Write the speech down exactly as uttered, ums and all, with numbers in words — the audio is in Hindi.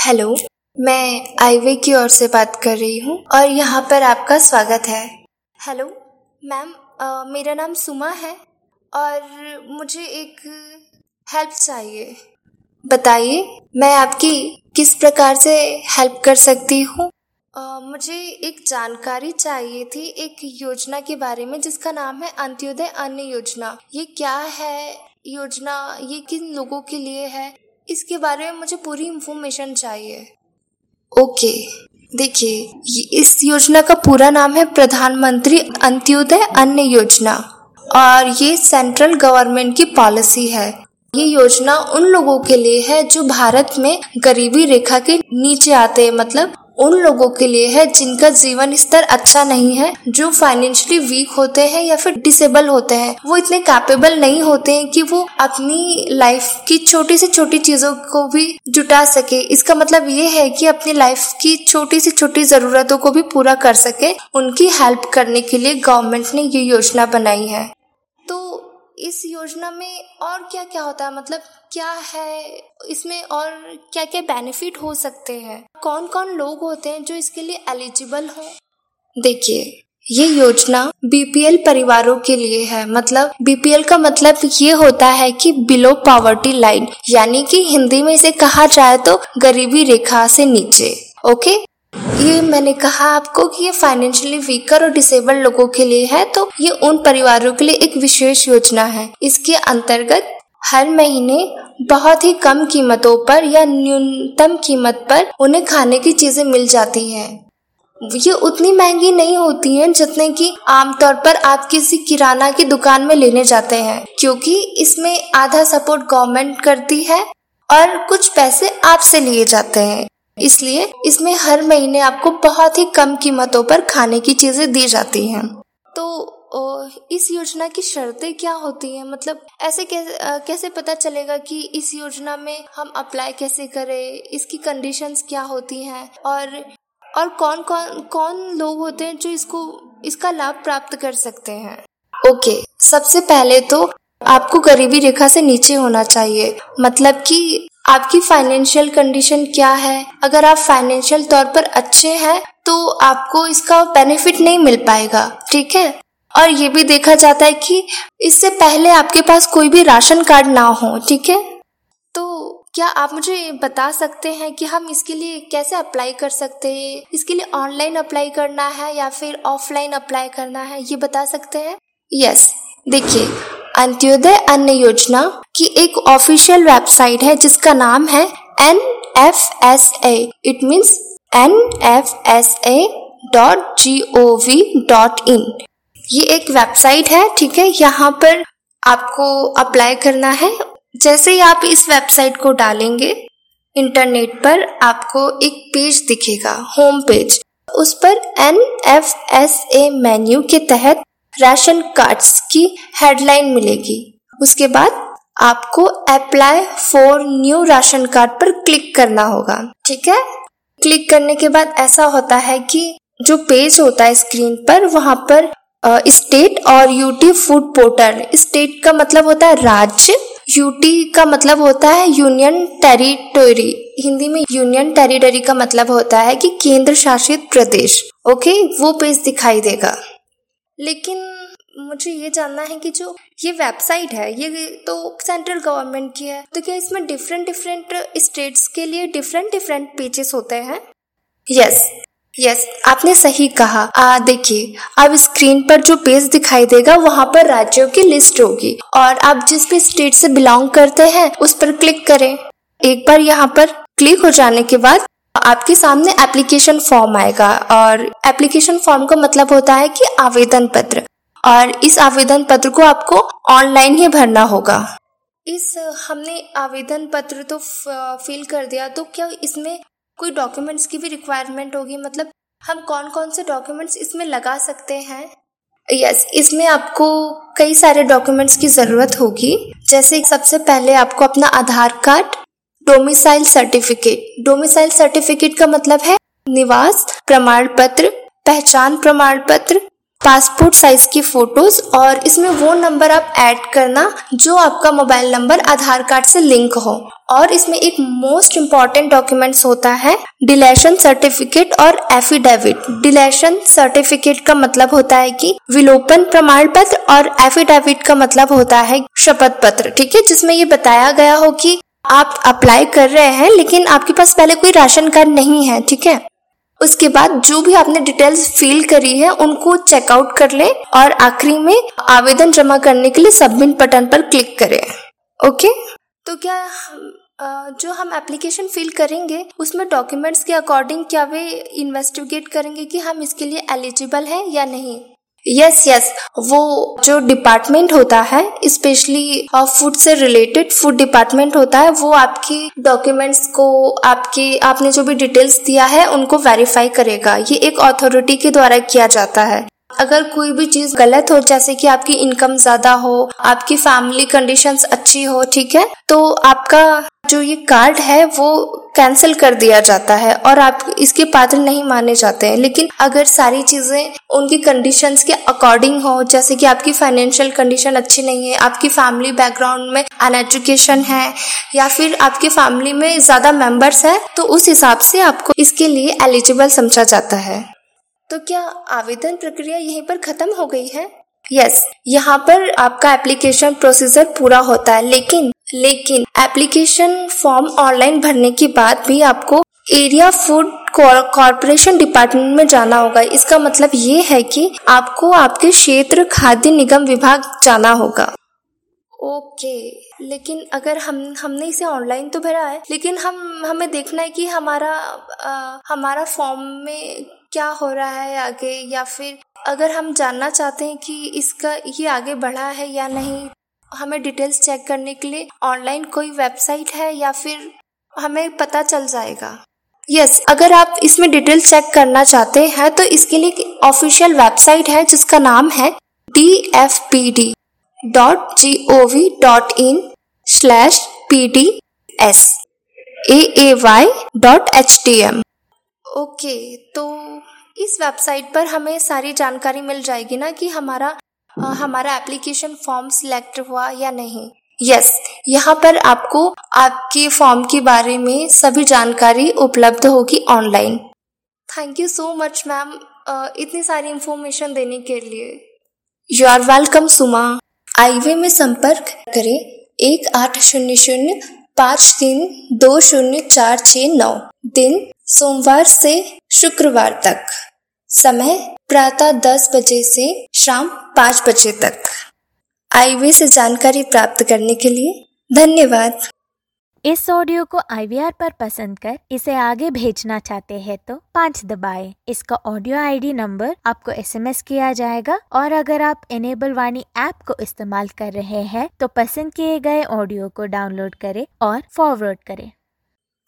हेलो, मैं आईवे की ओर से बात कर रही हूँ और यहाँ पर आपका स्वागत है। हेलो मैम, अ, मेरा नाम सुमा है और मुझे एक हेल्प चाहिए। बताइए, मैं आपकी किस प्रकार से हेल्प कर सकती हूँ? अ, मुझे एक जानकारी चाहिए थी एक योजना के बारे में जिसका नाम है अंत्योदय अन्न योजना। ये क्या है योजना, ये किन लोगों के लिए है, इसके बारे में मुझे पूरी इन्फॉर्मेशन चाहिए। ओके, देखिए, इस योजना का पूरा नाम है प्रधानमंत्री अंत्योदय अन्न योजना और ये सेंट्रल गवर्नमेंट की पॉलिसी है। ये योजना उन लोगों के लिए है जो भारत में गरीबी रेखा के नीचे आते हैं, मतलब उन लोगों के लिए है जिनका जीवन स्तर अच्छा नहीं है, जो फाइनेंशियली वीक होते हैं या फिर डिसेबल होते हैं। वो इतने कैपेबल नहीं होते हैं कि वो अपनी लाइफ की छोटी से छोटी चीजों को भी जुटा सके। इसका मतलब ये है कि अपनी लाइफ की छोटी से छोटी जरूरतों को भी पूरा कर सके। उनकी हेल्प करने के लिए गवर्नमेंट ने ये योजना बनाई है। तो इस योजना में और क्या क्या होता है, मतलब क्या है इसमें और क्या क्या बेनिफिट हो सकते हैं, कौन कौन लोग होते हैं जो इसके लिए एलिजिबल हो? देखिए, ये योजना बीपीएल परिवारों के लिए है। मतलब बीपीएल का मतलब ये होता है कि बिलो पॉवर्टी लाइन, यानी कि हिंदी में इसे कहा जाए तो गरीबी रेखा से नीचे। ओके, ये मैंने कहा आपको कि ये फाइनेंशियली वीकर और डिसेबल लोगों के लिए है, तो ये उन परिवारों के लिए एक विशेष योजना है। इसके अंतर्गत हर महीने बहुत ही कम कीमतों पर या न्यूनतम कीमत पर उन्हें खाने की चीजें मिल जाती हैं। ये उतनी महंगी नहीं होती हैं जितने कि आमतौर पर आप किसी किराना की दुकान में लेने जाते हैं, क्योंकि इसमें आधा सपोर्ट गवर्नमेंट करती है और कुछ पैसे आपसे लिए जाते हैं। इसलिए इसमें हर महीने आपको बहुत ही कम कीमतों पर खाने की चीजें दी जाती हैं। तो इस योजना की शर्तें क्या होती हैं, मतलब ऐसे कैसे कैसे पता चलेगा कि इस योजना में हम अप्लाई कैसे करें, इसकी कंडीशंस क्या होती हैं और और कौन कौन कौन लोग होते हैं जो इसको इसका लाभ प्राप्त कर सकते हैं? ओके, सबसे पहले तो आपको गरीबी रेखा से नीचे होना चाहिए। मतलब कि आपकी फाइनेंशियल कंडीशन क्या है। अगर आप फाइनेंशियल तौर पर अच्छे हैं तो आपको इसका बेनिफिट नहीं मिल पाएगा, ठीक है। और ये भी देखा जाता है कि इससे पहले आपके पास कोई भी राशन कार्ड ना हो, ठीक है। तो क्या आप मुझे बता सकते हैं कि हम इसके लिए कैसे अप्लाई कर सकते हैं? इसके लिए ऑनलाइन अप्लाई करना है या फिर ऑफलाइन अप्लाई करना है, ये बता सकते हैं? यस, देखिए, अंत्योदय अन्न योजना की एक ऑफिशियल वेबसाइट है जिसका नाम है N F S A. It means N F S A dot G O V dot in. ये एक वेबसाइट है, ठीक है। यहाँ पर आपको अप्लाई करना है। जैसे ही आप इस वेबसाइट को डालेंगे इंटरनेट पर, आपको एक पेज दिखेगा, होम पेज। उस पर N F S A menu के तहत राशन कार्ड्स की हेडलाइन मिलेगी। उसके बाद आपको apply for new ration card पर क्लिक करना होगा, ठीक है। क्लिक करने के बाद ऐसा होता है कि जो पेज होता है स्क्रीन पर, वहां पर स्टेट और यूटी फूड पोर्टल। स्टेट का मतलब होता है राज्य, यूटी का मतलब होता है यूनियन टेरिटरी। हिंदी में यूनियन टेरिटरी का मतलब होता है कि केंद्र शासित प्रदेश। ओके, वो पेज दिखाई देगा। लेकिन मुझे ये जानना है कि जो ये वेबसाइट है ये तो सेंट्रल गवर्नमेंट की है, तो क्या इसमें डिफरेंट डिफरेंट स्टेट्स के लिए डिफरेंट डिफरेंट पेजेस होते हैं? यस यस आपने सही कहा। आ देखिए, अब स्क्रीन पर जो पेज दिखाई देगा वहां पर राज्यों की लिस्ट होगी और आप जिस भी स्टेट से बिलोंग करते हैं उस पर क्लिक करें। एक बार यहाँ पर क्लिक हो जाने के बाद आपके सामने एप्लीकेशन फॉर्म आएगा और एप्लीकेशन फॉर्म का मतलब होता है कि आवेदन पत्र, और इस आवेदन पत्र को आपको ऑनलाइन ही भरना होगा। इस हमने आवेदन पत्र तो फिल कर दिया, तो क्या इसमें कोई डॉक्यूमेंट्स की भी रिक्वायरमेंट होगी? मतलब हम कौन कौन से डॉक्यूमेंट्स इसमें लगा सकते हैं? यस yes, इसमें आपको कई सारे डॉक्यूमेंट्स की जरूरत होगी। जैसे सबसे पहले आपको अपना Aadhaar card, domicile certificate. Domicile certificate का मतलब है निवास प्रमाण पत्र, पहचान प्रमाण पत्र, पासपोर्ट साइज की फोटोज, और इसमें वो नंबर आप ऐड करना जो आपका मोबाइल नंबर आधार कार्ड से लिंक हो। और इसमें एक मोस्ट इम्पॉर्टेंट डॉक्यूमेंट्स होता है डिलेशन सर्टिफिकेट और एफिडेविट। डिलेशन सर्टिफिकेट का मतलब होता है कि विलोपन प्रमाण पत्र, और एफिडेविट का मतलब होता है शपथ पत्र, ठीक है, जिसमें ये बताया गया हो कि आप अप्लाई कर रहे हैं लेकिन आपके पास पहले कोई राशन कार्ड नहीं है, ठीक है। उसके बाद जो भी आपने डिटेल्स फिल करी है उनको चेकआउट कर ले और आखिरी में आवेदन जमा करने के लिए सबमिट बटन पर क्लिक करें। ओके, तो क्या जो हम एप्लीकेशन फिल करेंगे उसमें डॉक्यूमेंट्स के अकॉर्डिंग क्या वे इन्वेस्टिगेट करेंगे कि हम इसके लिए एलिजिबल हैं या नहीं। यस yes, यस yes, वो जो डिपार्टमेंट होता है स्पेशली फूड से रिलेटेड फूड डिपार्टमेंट होता है, वो आपकी डॉक्यूमेंट्स को आपकी आपने जो भी डिटेल्स दिया है उनको वेरीफाई करेगा। ये एक अथॉरिटी के द्वारा किया जाता है। अगर कोई भी चीज गलत हो, जैसे कि आपकी इनकम ज्यादा हो, आपकी फैमिली कंडीशंस अच्छी हो, ठीक है, तो आपका जो ये कार्ड है वो कैंसिल कर दिया जाता है और आप इसके पात्र नहीं माने जाते हैं। लेकिन अगर सारी चीजें उनकी कंडीशंस के अकॉर्डिंग हो, जैसे कि आपकी फाइनेंशियल कंडीशन अच्छी नहीं है, आपकी फैमिली बैकग्राउंड में अनएजुकेशन है, या फिर आपकी फैमिली में ज्यादा मेंबर्स हैं, तो उस हिसाब से आपको इसके लिए एलिजिबल समझा जाता है। तो क्या आवेदन प्रक्रिया यहीं पर खत्म हो गई है? यस yes, यहाँ पर आपका एप्लीकेशन प्रोसीजर पूरा होता है, लेकिन लेकिन एप्लीकेशन फॉर्म ऑनलाइन भरने के बाद भी आपको एरिया फूड कॉर्पोरेशन डिपार्टमेंट में जाना होगा। इसका मतलब ये है कि आपको आपके क्षेत्र खाद्य निगम विभाग जाना होगा। ओके okay, लेकिन अगर हम हमने इसे ऑनलाइन तो भरा है, लेकिन हम हमें देखना है कि हमारा आ, हमारा फॉर्म में क्या हो रहा है आगे, या फिर अगर हम जानना चाहते हैं कि इसका ये आगे बढ़ा है या नहीं, हमें डिटेल्स चेक करने के लिए ऑनलाइन कोई वेबसाइट है या फिर हमें पता चल जाएगा। यस yes, अगर आप इसमें डिटेल्स चेक करना चाहते हैं तो इसके लिए ऑफिशियल वेबसाइट है जिसका नाम है D F P D dot G O V dot in slash P D S A A Y dot H T M. Okay, तो इस वेबसाइट पर हमें सारी जानकारी मिल जाएगी ना कि हमारा आ, हमारा एप्लीकेशन फॉर्म सिलेक्ट हुआ या नहीं। यस yes, यहाँ पर आपको आपके फॉर्म के बारे में सभी जानकारी उपलब्ध होगी online. Thank you so much ma'am इतनी सारी इंफॉर्मेशन देने के लिए। यू आर वेलकम सुमा। आईवे में संपर्क करें एक आठ शून्य शून्य पाँच तीन दो शून्य चार छः नौ। दिन सोमवार से शुक्रवार तक। समय प्रातः दस बजे से शाम पाँच बजे तक। आईवे से जानकारी प्राप्त करने के लिए धन्यवाद। इस ऑडियो को आई वी आर पर पसंद कर इसे आगे भेजना चाहते हैं तो पाँच दबाएं। इसका ऑडियो आईडी नंबर आपको एसएमएस किया जाएगा, और अगर आप इनेबल वाणी ऐप को इस्तेमाल कर रहे हैं तो पसंद किए गए ऑडियो को डाउनलोड करें और फॉरवर्ड करें।